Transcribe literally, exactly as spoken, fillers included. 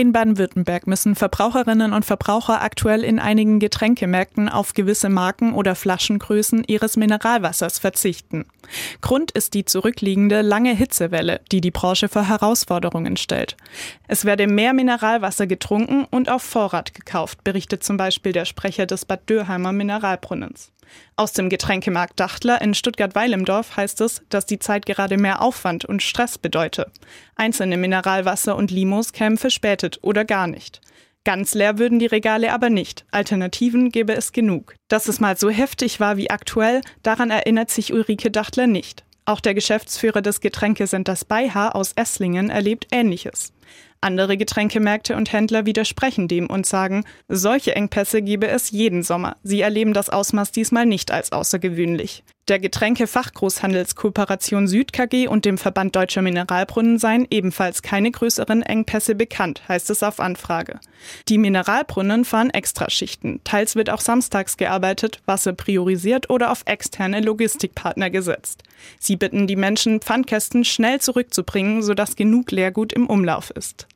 In Baden-Württemberg müssen Verbraucherinnen und Verbraucher aktuell in einigen Getränkemärkten auf gewisse Marken oder Flaschengrößen ihres Mineralwassers verzichten. Grund ist die zurückliegende lange Hitzewelle, die die Branche vor Herausforderungen stellt. Es werde mehr Mineralwasser getrunken und auf Vorrat gekauft, berichtet zum Beispiel der Sprecher des Bad Dürheimer Mineralbrunnens. Aus dem Getränkemarkt Dachtler in Stuttgart-Weil im Dorf heißt es, dass die Zeit gerade mehr Aufwand und Stress bedeute. Einzelne Mineralwasser und Limos kämen verspätet oder gar nicht. Ganz leer würden die Regale aber nicht. Alternativen gäbe es genug. Dass es mal so heftig war wie aktuell, daran erinnert sich Ulrike Dachtler nicht. Auch der Geschäftsführer des Getränkecenters Beihaar aus Esslingen erlebt Ähnliches. Andere Getränkemärkte und Händler widersprechen dem und sagen, solche Engpässe gebe es jeden Sommer. Sie erleben das Ausmaß diesmal nicht als außergewöhnlich. Der Getränkefachgroßhandelskooperation Süd K G und dem Verband Deutscher Mineralbrunnen seien ebenfalls keine größeren Engpässe bekannt, heißt es auf Anfrage. Die Mineralbrunnen fahren Extraschichten. Teils wird auch samstags gearbeitet, Wasser priorisiert oder auf externe Logistikpartner gesetzt. Sie bitten die Menschen, Pfandkästen schnell zurückzubringen, sodass genug Leergut im Umlauf ist.